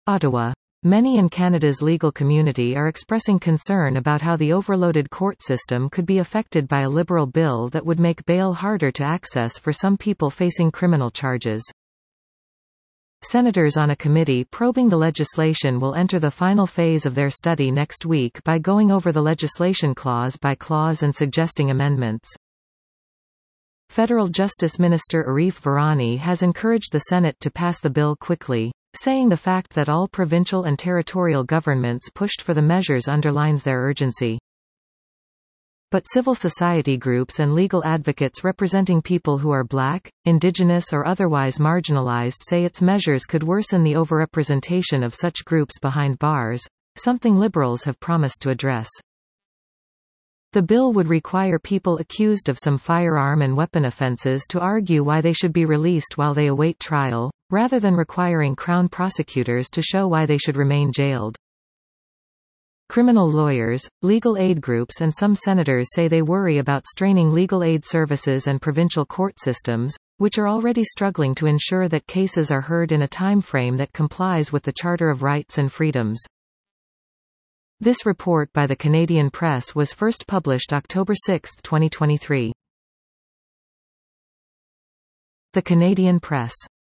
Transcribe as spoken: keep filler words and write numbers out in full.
Ottawa. Many in Canada's legal community are expressing concern about how the overloaded court system could be affected by a Liberal bill that would make bail harder to access for some people facing criminal charges. Senators on a committee probing the legislation will enter the final phase of their study next week by going over the legislation clause by clause and suggesting amendments. Federal Justice Minister Arif Virani has encouraged the Senate to pass the bill quickly, saying the fact that all provincial and territorial governments pushed for the measures underlines their urgency. But civil society groups and legal advocates representing people who are Black, Indigenous or otherwise marginalized say its measures could worsen the overrepresentation of such groups behind bars, something Liberals have promised to address. The bill would require people accused of some firearm and weapon offenses to argue why they should be released while they await trial, rather than requiring Crown prosecutors to show why they should remain jailed. Criminal lawyers, legal aid groups and some senators say they worry about straining legal aid services and provincial court systems, which are already struggling to ensure that cases are heard in a time frame that complies with the Charter of Rights and Freedoms. This report by the Canadian Press was first published October sixth, twenty twenty-three. The Canadian Press.